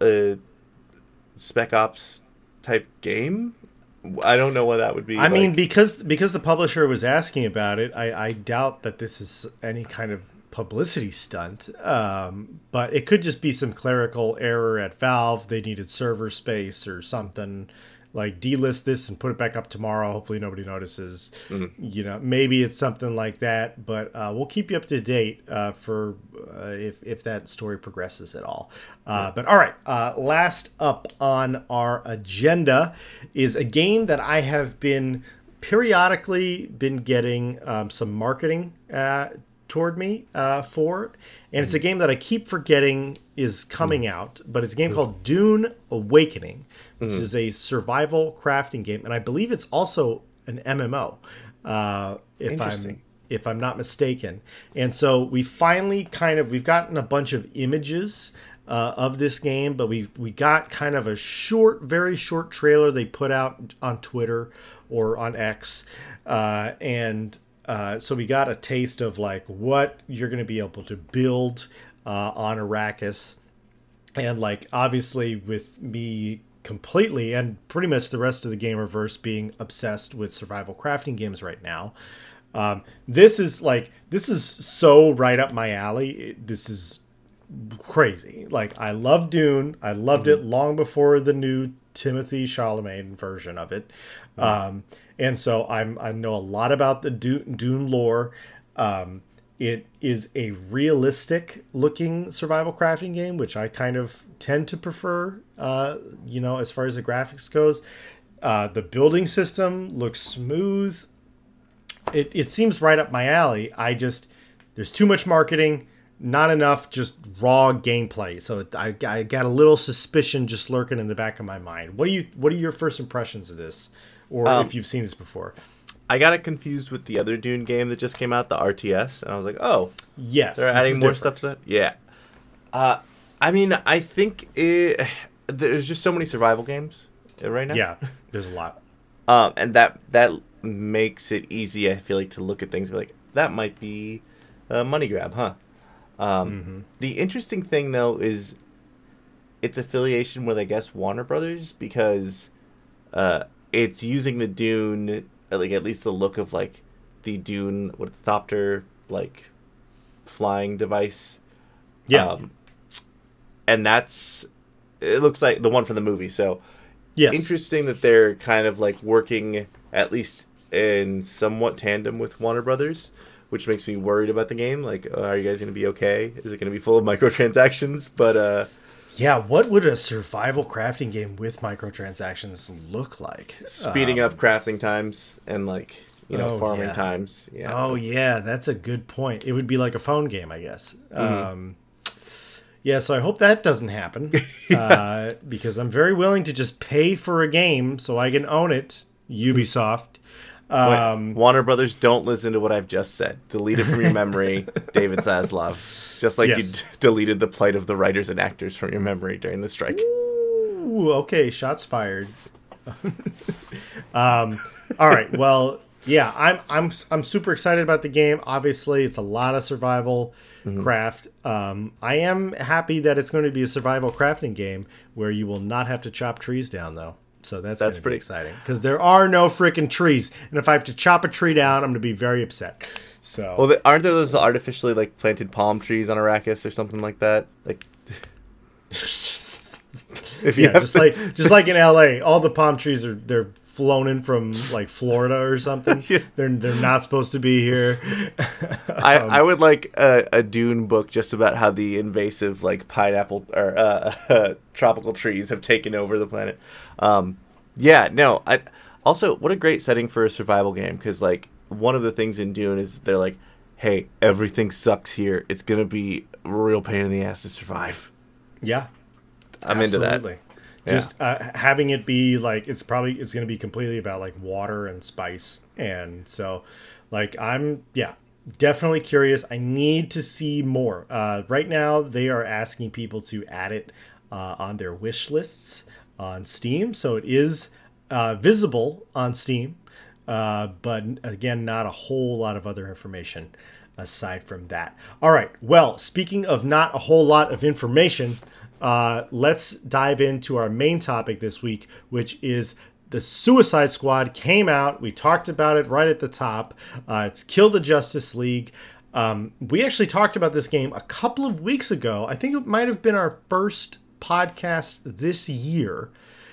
[SPEAKER 1] Spec Ops type game. I don't know what that would be.
[SPEAKER 2] I mean, because the publisher was asking about it, I doubt that this is any kind of publicity stunt. But it could just be some clerical error at Valve. They needed server space or something. Like, delist this and put it back up tomorrow. Hopefully nobody notices. Maybe it's something like that. But we'll keep you up to date for if that story progresses at all. But all right, last up on our agenda is a game that I have been periodically getting some marketing toward me for, and it's a game that I keep forgetting is coming out, but it's a game called Dune Awakening, which is a survival crafting game, and I believe it's also an MMO, if I'm not mistaken. And so we finally we've gotten a bunch of images of this game, but we got kind of a very short trailer they put out on Twitter or on X, so we got a taste of like what you're going to be able to build on Arrakis. And like, obviously with me completely and pretty much the rest of the gamerverse being obsessed with survival crafting games right now, this is so right up my alley. This is crazy. Like, I love Dune. I loved it long before the new Timothée Chalamet version of it. And so I know a lot about the Dune lore. It is a realistic looking survival crafting game, which I kind of tend to prefer, as far as the graphics goes. The building system looks smooth. It seems right up my alley. There's too much marketing, not enough just raw gameplay. So I got a little suspicion just lurking in the back of my mind. What are your first impressions of this? Or if you've seen this before?
[SPEAKER 1] I got it confused with the other Dune game that just came out, the RTS, and I was like, oh,
[SPEAKER 2] yes,
[SPEAKER 1] they're adding more stuff to that? Yeah. I mean, I think there's just so many survival games right now.
[SPEAKER 2] Yeah, there's a lot.
[SPEAKER 1] And that makes it easy, I feel like, to look at things and be like, that might be a money grab, huh? The interesting thing, though, is its affiliation with, I guess, Warner Brothers, because it's using the Dune, like at least the look of like the Dune with the Thopter like flying device.
[SPEAKER 2] Yeah.
[SPEAKER 1] And it looks like the one from the movie. So
[SPEAKER 2] yes.
[SPEAKER 1] Interesting that they're kind of like working at least in somewhat tandem with Warner Brothers, which makes me worried about the game. Like, are you guys going to be okay? Is it going to be full of microtransactions? But
[SPEAKER 2] yeah, what would a survival crafting game with microtransactions look like?
[SPEAKER 1] Speeding up crafting times and like farming
[SPEAKER 2] yeah.
[SPEAKER 1] times. Yeah.
[SPEAKER 2] Oh yeah, that's a good point. It would be like a phone game, I guess. Yeah, so I hope that doesn't happen because I'm very willing to just pay for a game so I can own it. Ubisoft.
[SPEAKER 1] Warner Brothers, don't listen to what I've just said. Delete it from your memory, David Zaslav. Just like
[SPEAKER 2] Yes.
[SPEAKER 1] you deleted the plight of the writers and actors from your memory during the strike.
[SPEAKER 2] Ooh, okay, shots fired. All right, well, yeah, I'm super excited about the game. Obviously, it's a lot of survival craft. I am happy that it's going to be a survival crafting game where you will not have to chop trees down, though. So that's going to be
[SPEAKER 1] pretty
[SPEAKER 2] exciting because there are no freaking trees, and if I have to chop a tree down, I'm going to be very upset. So,
[SPEAKER 1] Well, aren't there those artificially like planted palm trees on Arrakis or something like that? Like, if you
[SPEAKER 2] yeah,
[SPEAKER 1] have
[SPEAKER 2] just like in LA, all the palm trees they're flown in from like Florida or something.
[SPEAKER 1] Yeah.
[SPEAKER 2] They're not supposed to be here.
[SPEAKER 1] I would like a Dune book just about how the invasive like pineapple or tropical trees have taken over the planet. Yeah, no. Also, what a great setting for a survival game, because like one of the things in Dune is they're like, hey, everything sucks here. It's gonna be a real pain in the ass to survive.
[SPEAKER 2] Yeah,
[SPEAKER 1] I'm into that.
[SPEAKER 2] absolutely. Just having it be like it's going to be completely about like water and spice, and so like I'm definitely curious. I need to see more. Right now they are asking people to add it on their wish lists on Steam, so it is visible on Steam, but again, not a whole lot of other information aside from that. All right, well, speaking of not a whole lot of information, let's dive into our main topic this week, which is the Suicide Squad came out. We talked about it right at the top. It's Kill the Justice League. We actually talked about this game a couple of weeks ago. I think it might have been our first podcast this year,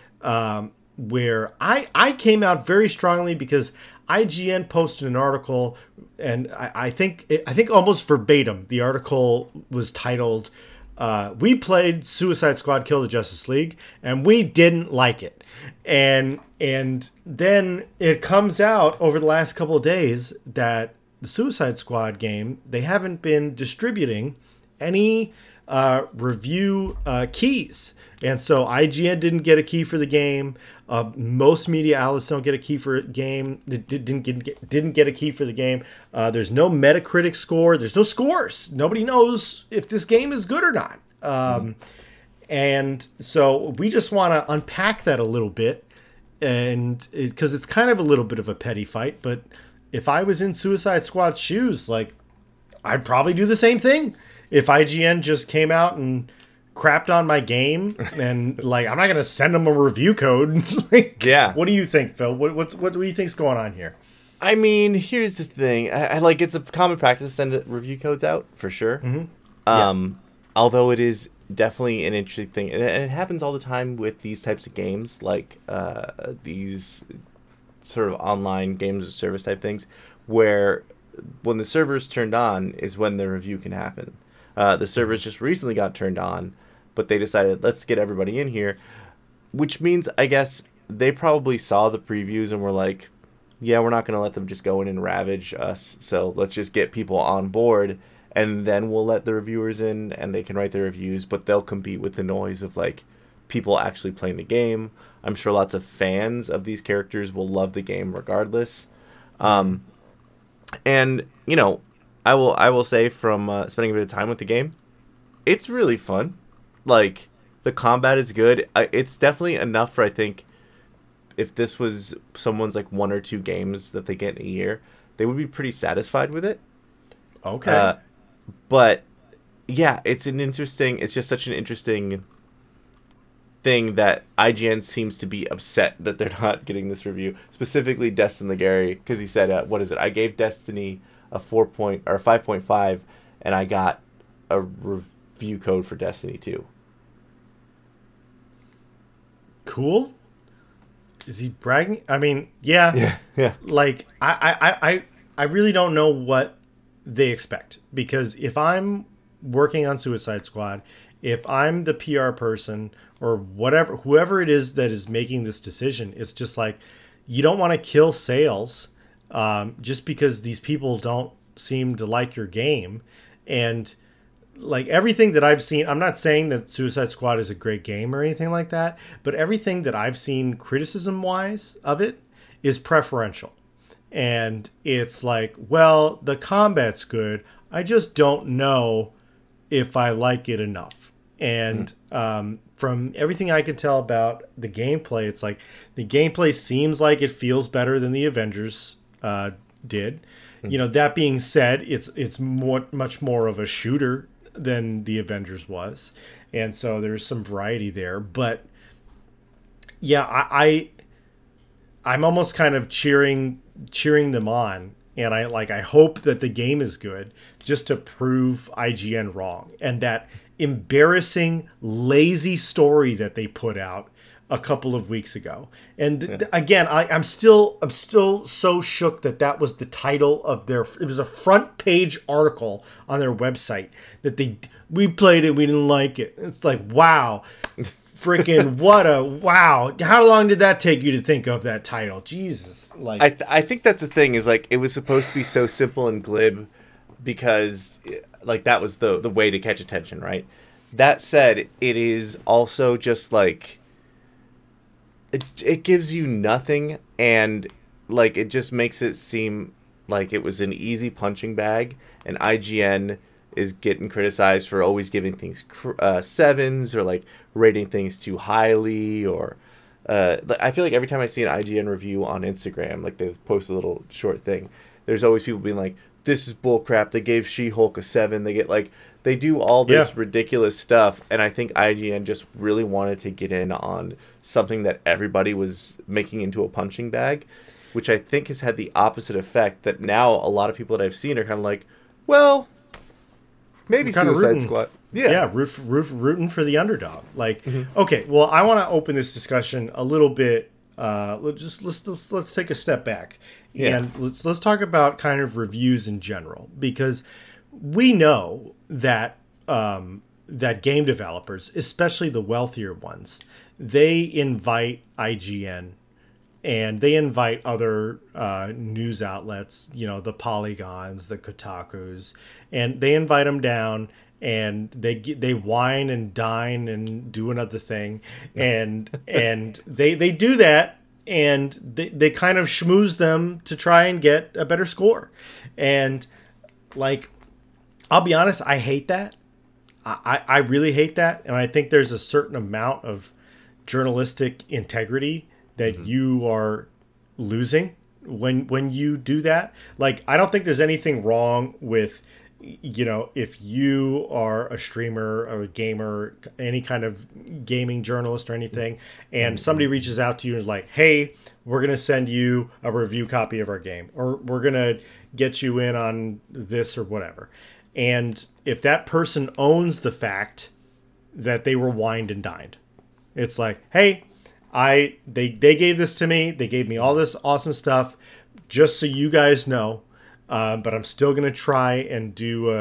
[SPEAKER 2] where I came out very strongly because IGN posted an article, and I think almost verbatim, the article was titled, we played Suicide Squad Kill the Justice League, and we didn't like it. And then it comes out over the last couple of days that the Suicide Squad game, they haven't been distributing any review keys. And so IGN didn't get a key for the game. Most media outlets don't get a key for a game. Didn't get a key for the game. There's no Metacritic score. There's no scores. Nobody knows if this game is good or not. And so we just want to unpack that a little bit, and because it's kind of a little bit of a petty fight. But if I was in Suicide Squad's shoes, like I'd probably do the same thing. If IGN just came out and crapped on my game, and like I'm not gonna send them a review code. Like,
[SPEAKER 1] yeah.
[SPEAKER 2] What do you think, Phil? What do you think's going on here?
[SPEAKER 1] I mean, here's the thing. I like it's a common practice to send review codes out for sure.
[SPEAKER 2] Mm-hmm.
[SPEAKER 1] Although it is definitely an interesting thing, and it happens all the time with these types of games, like these sort of online games as a service type things, where when the server's turned on is when the review can happen. The servers just recently got turned on, but they decided, let's get everybody in here, which means, I guess, they probably saw the previews and were like, yeah, we're not going to let them just go in and ravage us, so let's just get people on board, and then we'll let the reviewers in, and they can write their reviews, but they'll compete with the noise of, like, people actually playing the game. I'm sure lots of fans of these characters will love the game regardless. And, you know, I will say from spending a bit of time with the game, it's really fun. Like, the combat is good. It's definitely enough for, I think, if this was someone's like 1 or 2 games that they get in a year, they would be pretty satisfied with it.
[SPEAKER 2] Okay.
[SPEAKER 1] But yeah, it's just such an interesting thing that IGN seems to be upset that they're not getting this review. Specifically, Destin Legary, because he said, what is it? I gave Destiny a 5.5, and I got a review code for Destiny 2.
[SPEAKER 2] Cool. Is he bragging? I mean, yeah. Like I really don't know what they expect, because if I'm working on Suicide Squad, if I'm the PR person or whoever it is that is making this decision, it's just like, you don't want to kill sales just because these people don't seem to like your game. And like everything that I've seen, I'm not saying that Suicide Squad is a great game or anything like that, but everything that I've seen criticism wise of it is preferential. And it's like, well, the combat's good. I just don't know if I like it enough. And from everything I can tell about the gameplay, it's like the gameplay seems like it feels better than the Avengers did. You know, that being said, it's much more of a shooter than the Avengers was, and so there's some variety there. But yeah, I'm almost kind of cheering them on, and I hope that the game is good just to prove IGN wrong, and that embarrassing lazy story that they put out a couple of weeks ago. And again, I'm still so shook that was the title of it was a front page article on their website that we played it, we didn't like it. It's like, wow, freaking wow. How long did that take you to think of that title? Jesus. Like,
[SPEAKER 1] I think that's the thing, is like, it was supposed to be so simple and glib because like that was the way to catch attention, right? That said, it is also just like, it gives you nothing, and like it just makes it seem like it was an easy punching bag, and IGN is getting criticized for always giving things sevens, or like rating things too highly, or I feel like every time I see an IGN review on Instagram, like they post a little short thing, there's always people being like, this is bullcrap, they gave She-Hulk a 7, they do all this ridiculous stuff, and I think IGN just really wanted to get in on something that everybody was making into a punching bag, which I think has had the opposite effect, that now a lot of people that I've seen are kind of like, well, maybe Suicide Squad.
[SPEAKER 2] Yeah, rooting for the underdog. Like, okay, well, I want to open this discussion a little bit. Let's take a step back, and let's talk about kind of reviews in general, because we know that that game developers, especially the wealthier ones, they invite IGN and they invite other news outlets, you know, the Polygons, the Kotakus, and they invite them down, and they wine and dine and do another thing, and they do that, and they kind of schmooze them to try and get a better score. And like, I'll be honest, I hate that. I really hate that, and I think there's a certain amount of journalistic integrity that you are losing when you do that. Like, I don't think there's anything wrong with, you know, if you are a streamer or a gamer, any kind of gaming journalist or anything, and somebody reaches out to you and is like, hey, we're going to send you a review copy of our game, or we're going to get you in on this or whatever. And if that person owns the fact that they were wined and dined, it's like, hey, they gave this to me. They gave me all this awesome stuff, just so you guys know. But I'm still gonna try and do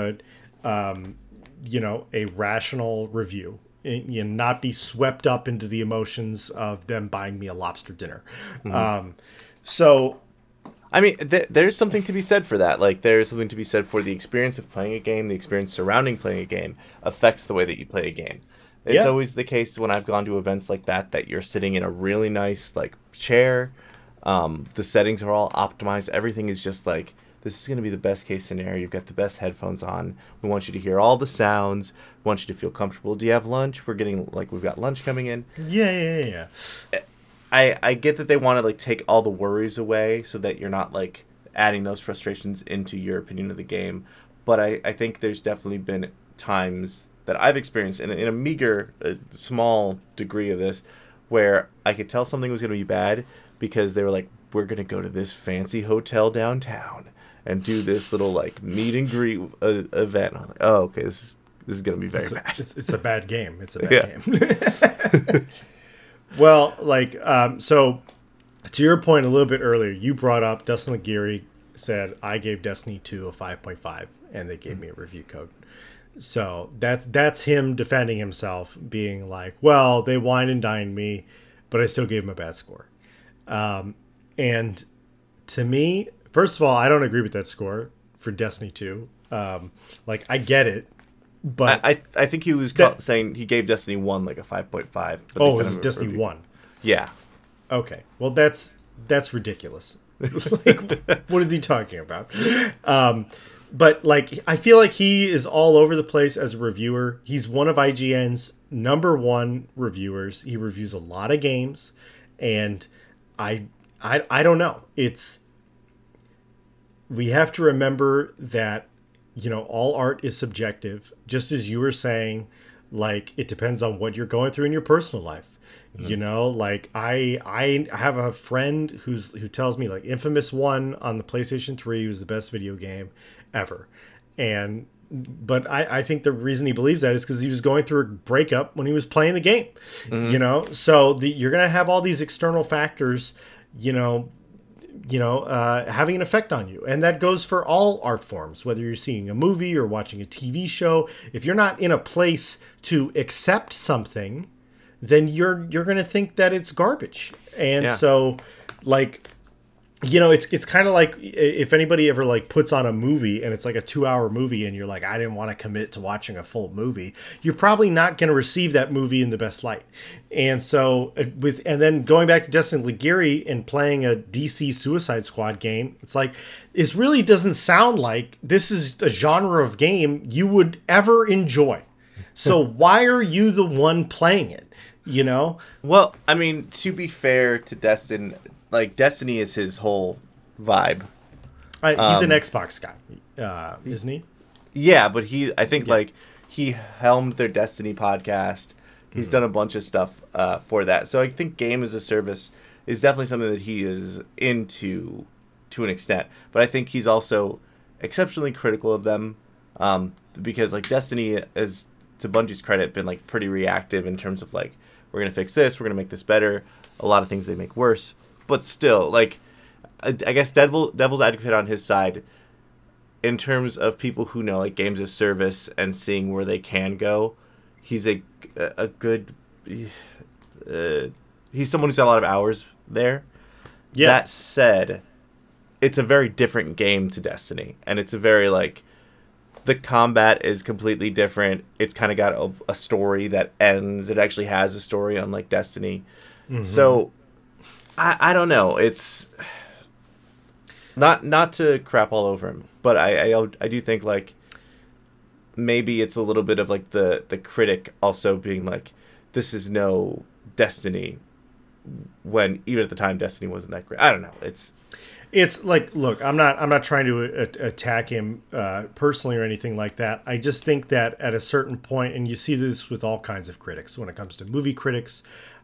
[SPEAKER 2] a rational review, and not be swept up into the emotions of them buying me a lobster dinner. So,
[SPEAKER 1] I mean, there's something to be said for that. Like, there's something to be said for the experience of playing a game. The experience surrounding playing a game affects the way that you play a game. It's always the case when I've gone to events like that you're sitting in a really nice, like, chair. The settings are all optimized. Everything is just like, this is going to be the best case scenario. You've got the best headphones on. We want you to hear all the sounds. We want you to feel comfortable. Do you have lunch? We've got lunch coming in.
[SPEAKER 2] Yeah.
[SPEAKER 1] I get that they want to, like, take all the worries away so that you're not, like, adding those frustrations into your opinion of the game. But I think there's definitely been times that I've experienced in a meager, small degree of this, where I could tell something was going to be bad because they were like, we're going to go to this fancy hotel downtown and do this little, like, meet and greet event. I was like, oh, okay, this is going to be very bad.
[SPEAKER 2] It's a bad game. It's a bad game. Well, like, so to your point a little bit earlier, you brought up Dustin Aguirre said, I gave Destiny 2 a 5.5, and they gave me a review code. So that's him defending himself, being like, well, they wine and dined me, but I still gave him a bad score. And to me, First of all, I don't agree with that score for Destiny 2. Like, I get it, but
[SPEAKER 1] I think he was saying he gave Destiny 1 like a 5.5.
[SPEAKER 2] Oh, it was Destiny 1.
[SPEAKER 1] Yeah.
[SPEAKER 2] Okay. Well, that's ridiculous. Like, what is he talking about? But like, I feel like he is all over the place as a reviewer. He's one of IGN's #1 reviewers. He reviews a lot of games, and I don't know. We have to remember that, you know, all art is subjective, just as you were saying. Like, it depends on what you're going through in your personal life. You know, like I have a friend who tells me like Infamous 1 on the PlayStation 3 was the best video game ever. But I think the reason he believes that is because he was going through a breakup when he was playing the game. You know, so you're going to have all these external factors, having an effect on you. And that goes for all art forms, whether you're seeing a movie or watching a TV show. If you're not in a place to accept something, then you're going to think that it's garbage. And so, like, you know, it's kind of like if anybody ever like puts on a movie and it's like a 2-hour movie and you're like, I didn't want to commit to watching a full movie, you're probably not going to receive that movie in the best light. And so and then going back to Destin Legarie and playing a DC Suicide Squad game, it's like, it really doesn't sound like this is a genre of game you would ever enjoy. So why are you the one playing it? You know?
[SPEAKER 1] Well, I mean, to be fair to Destin, like, Destiny is his whole vibe.
[SPEAKER 2] He's an Xbox guy, isn't he?
[SPEAKER 1] Yeah, but I think like he helmed their Destiny podcast. He's done a bunch of stuff for that. So I think game as a service is definitely something that he is into to an extent. But I think he's also exceptionally critical of them because like Destiny, as to Bungie's credit, been like pretty reactive in terms of like, we're going to fix this, we're going to make this better. A lot of things they make worse. But still, like, I guess devil's advocate on his side, in terms of people who know like games as service and seeing where they can go, he's a good... he's someone who's got a lot of hours there. Yeah. That said, it's a very different game to Destiny. And it's a very, like... The combat is completely different. It's kind of got a story that ends. It actually has a story, unlike Destiny. Mm-hmm. So, I don't know. It's not to crap all over him, but I do think like maybe it's a little bit of like the critic also being like, this is no Destiny, when even at the time Destiny wasn't that great. I don't know.
[SPEAKER 2] It's like, look, I'm not trying to attack him personally or anything like that. I just think that at a certain point, and you see this with all kinds of critics when it comes to movie critics,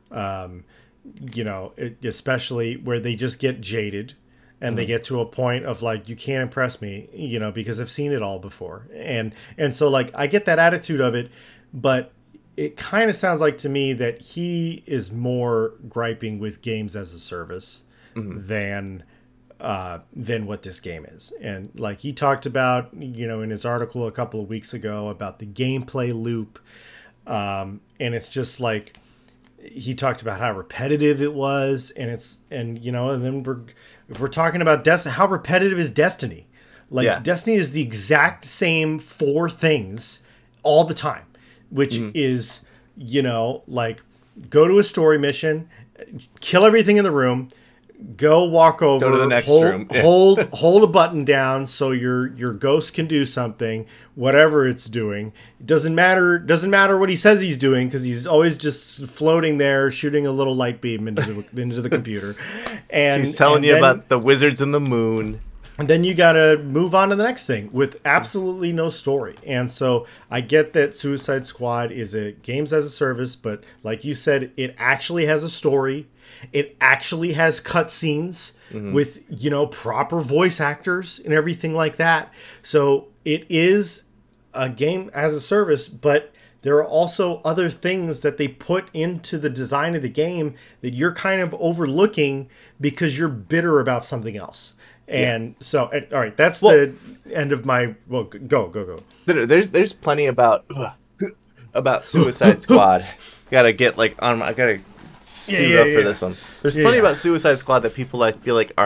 [SPEAKER 2] especially where they just get jaded and they get to a point of like, you can't impress me, because I've seen it all before. And so like, I get that attitude of it, but it kind of sounds like to me that he is more griping with games as a service than what this game is. And like he talked about, in his article a couple of weeks ago about the gameplay loop. And it's just like, he talked about how repetitive it was, and then we're talking about Destiny. How repetitive is Destiny? Like Destiny is the exact same 4 things all the time, which is, like go to a story mission, kill everything in the room, go walk over,
[SPEAKER 1] go to the next room.
[SPEAKER 2] hold a button down so your ghost can do something, whatever it's doing. It doesn't matter what he says he's doing, because he's always just floating there shooting a little light beam into the computer. And
[SPEAKER 1] he's telling you about the wizards and the moon.
[SPEAKER 2] And then you got to move on to the next thing with absolutely no story. And so I get that Suicide Squad is a games as a service, but like you said, it actually has a story. It actually has cutscenes with, proper voice actors and everything like that. So it is a game as a service, but there are also other things that they put into the design of the game that you're kind of overlooking because you're bitter about something else. And so, all right, that's the end of my. Well, go.
[SPEAKER 1] There's plenty about Suicide Squad. Gotta get I gotta suit up for this one. There's plenty about Suicide Squad that people I feel like are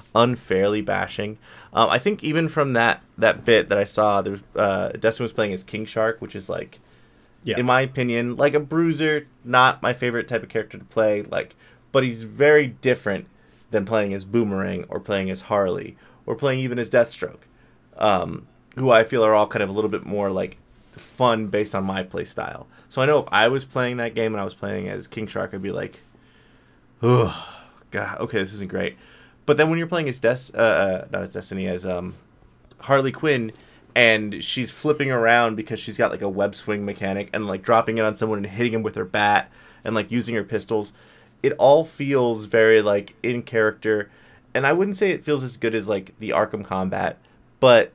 [SPEAKER 1] unfairly bashing. I think even from that bit that I saw, there Destin was playing as King Shark, which is like,
[SPEAKER 2] Yeah.
[SPEAKER 1] in my opinion, like a bruiser. Not my favorite type of character to play. Like, but he's very different than playing as Boomerang or playing as Harley or playing even as Deathstroke, who I feel are all kind of a little bit more like fun based on my play style. So I know if I was playing that game and I was playing as King Shark, I'd be like, oh god, okay, this isn't great. But then when you're playing as not as Destiny, as Harley Quinn, and she's flipping around because she's got like a web swing mechanic and like dropping it on someone and hitting him with her bat and like using her pistols, it all feels very like in character. And I wouldn't say it feels as good as like the Arkham combat, but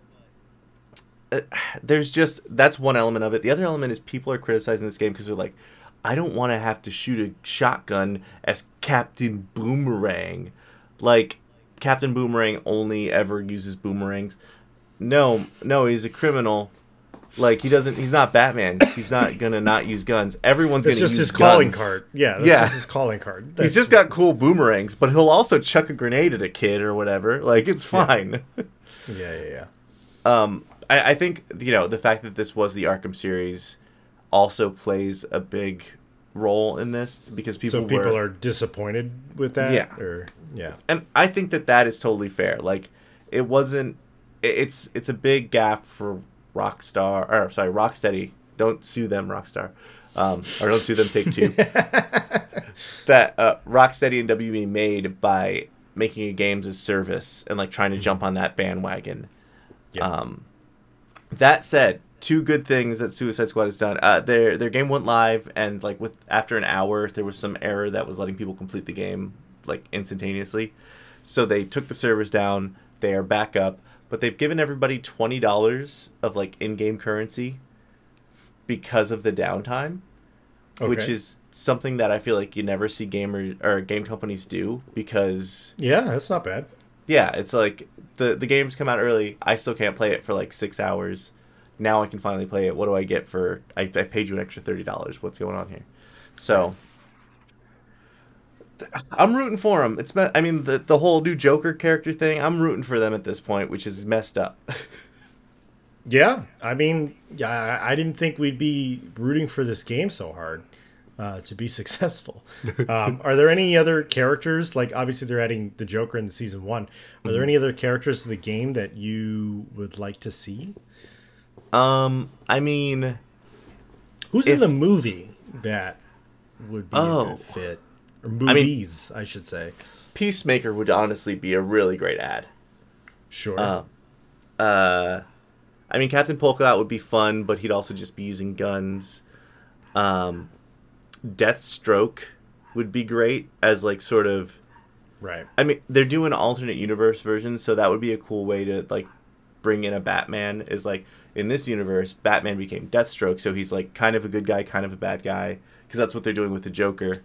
[SPEAKER 1] there's just, that's one element of it. The other element is people are criticizing this game because they're like, I don't want to have to shoot a shotgun as Captain Boomerang. Like, Captain Boomerang only ever uses boomerangs. No, he's a criminal. Like, he's not Batman. He's not gonna not use guns. Everyone's gonna use guns. It's just his
[SPEAKER 2] calling card. Yeah, that's just his calling card.
[SPEAKER 1] He's just got cool boomerangs, but he'll also chuck a grenade at a kid or whatever. Like, it's fine.
[SPEAKER 2] Yeah.
[SPEAKER 1] I think, the fact that this was the Arkham series also plays a big role in this because people
[SPEAKER 2] are disappointed with that.
[SPEAKER 1] Yeah. And I think that is totally fair. Like, it wasn't. It's a big gap for Rocksteady. Don't sue them, Rockstar, or don't sue them, Take-Two. That Rocksteady and WB made by making a games as service and like trying to jump on that bandwagon. Yeah. That said, two good things that Suicide Squad has done. Their game went live, and like after an hour, there was some error that was letting people complete the game like instantaneously. So they took the servers down. They are back up, but they've given everybody $20 of like in-game currency because of the downtime, which is something that I feel like you never see gamers or game companies do because
[SPEAKER 2] that's not bad.
[SPEAKER 1] Yeah, it's like the games come out early. I still can't play it for like 6 hours. Now I can finally play it. What do I get for? I paid you an extra $30. What's going on here? So I'm rooting for them. The whole new Joker character thing. I'm rooting for them at this point, which is messed up.
[SPEAKER 2] Yeah, I didn't think we'd be rooting for this game so hard to be successful. Are there any other characters? Like, obviously, they're adding the Joker in the season 1. Are there any other characters to the game that you would like to see?
[SPEAKER 1] Who's
[SPEAKER 2] in the movie that would be a good fit? Or movies, I should say.
[SPEAKER 1] Peacemaker would honestly be a really great ad.
[SPEAKER 2] Sure.
[SPEAKER 1] Captain Polka Dot would be fun, but he'd also just be using guns. Deathstroke would be great as like sort of.
[SPEAKER 2] Right.
[SPEAKER 1] They're doing alternate universe versions, so that would be a cool way to like bring in a Batman. Is like in this universe, Batman became Deathstroke, so he's like kind of a good guy, kind of a bad guy, because that's what they're doing with the Joker.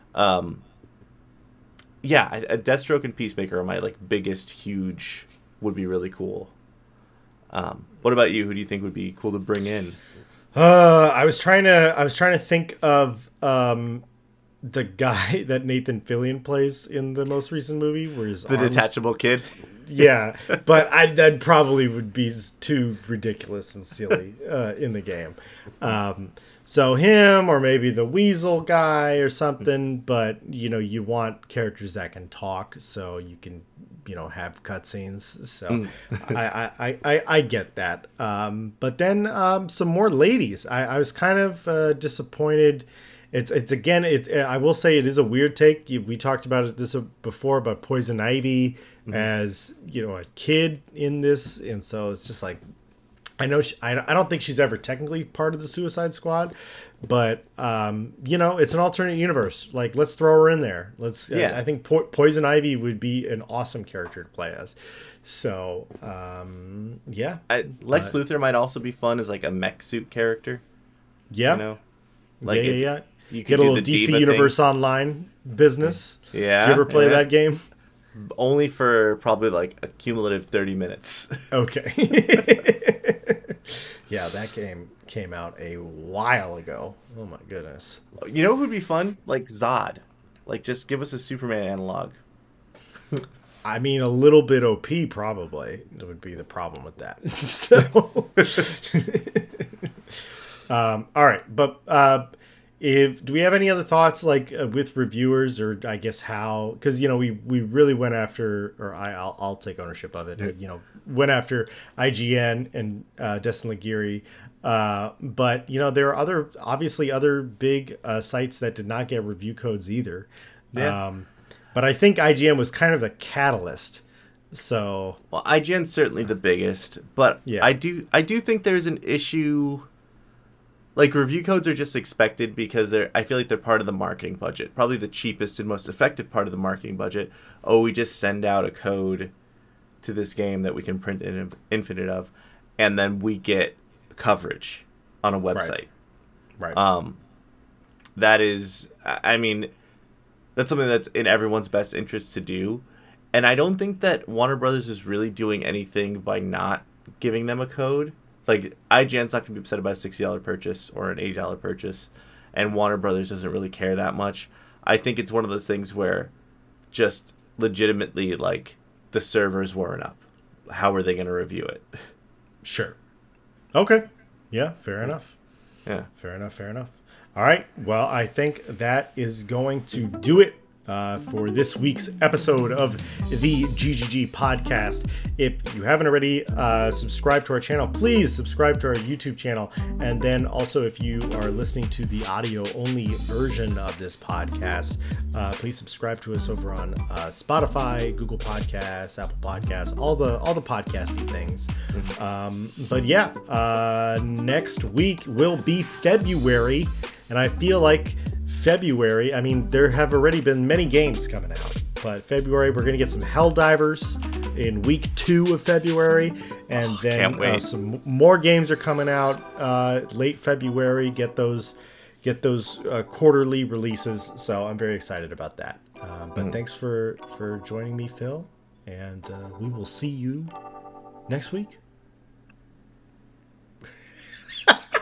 [SPEAKER 1] Deathstroke and Peacemaker are my like biggest, huge, would be really cool. What about you? Who do you think would be cool to bring in?
[SPEAKER 2] I was trying to think of the guy that Nathan Fillion plays in the most recent movie, where his
[SPEAKER 1] the
[SPEAKER 2] arms...
[SPEAKER 1] detachable kid.
[SPEAKER 2] Yeah, but that probably would be too ridiculous and silly in the game. So him, or maybe the Weasel guy or something. But you want characters that can talk, so you can have cutscenes. So I get that. But then some more ladies. I was kind of disappointed. It's I will say it is a weird take. We talked about it before about Poison Ivy as a kid in this, and so it's just like I don't think she's ever technically part of the Suicide Squad, but it's an alternate universe. Like, let's throw her in there. I think Poison Ivy would be an awesome character to play as. So
[SPEAKER 1] Lex Luthor might also be fun as like a mech suit character.
[SPEAKER 2] Yeah.
[SPEAKER 1] Yeah.
[SPEAKER 2] You get a little DC Universe Online business.
[SPEAKER 1] Yeah.
[SPEAKER 2] Did you ever play that game?
[SPEAKER 1] Only for probably like a cumulative 30 minutes.
[SPEAKER 2] Okay. Yeah, that game came out a while ago. Oh my goodness.
[SPEAKER 1] You know who would be fun? Like Zod. Like, just give us a Superman analog.
[SPEAKER 2] I mean, a little bit OP probably would be the problem with that. So, all right, but if do we have any other thoughts like with reviewers, or I guess how, because we really went after, or I'll take ownership of it. Went after IGN and Destin Legiri, but there are obviously other big sites that did not get review codes either.
[SPEAKER 1] Yeah.
[SPEAKER 2] But I think IGN was kind of the catalyst. So,
[SPEAKER 1] well, IGN's certainly the biggest, but
[SPEAKER 2] yeah.
[SPEAKER 1] I do think there's an issue. Like, review codes are just expected because I feel like they're part of the marketing budget. Probably the cheapest and most effective part of the marketing budget. Oh, we just send out a code to this game that we can print an infinite of, and then we get coverage on a website.
[SPEAKER 2] Right.
[SPEAKER 1] That is, I mean, that's something that's in everyone's best interest to do. And I don't think that Warner Brothers is really doing anything by not giving them a code. Like, IGN's not going to be upset about a $60 purchase or an $80 purchase, and Warner Brothers doesn't really care that much. I think it's one of those things where just legitimately, like, the servers weren't up. How are they going to review it?
[SPEAKER 2] Sure. Okay. Yeah, fair enough.
[SPEAKER 1] Yeah.
[SPEAKER 2] Fair enough. All right. Well, I think that is going to do it for this week's episode of the GGG podcast. If you haven't already subscribed to our channel, please subscribe to our YouTube channel. And then also, if you are listening to the audio only version of this podcast, please subscribe to us over on Spotify, Google Podcasts, Apple Podcasts, all the podcasting things. But yeah, next week will be February, and I feel like February, I mean, there have already been many games coming out, but February, we're going to get some Helldivers in week 2 of February, and then some more games are coming out late February. Get those quarterly releases, so I'm very excited about that. But thanks for joining me, Phil, and we will see you next week.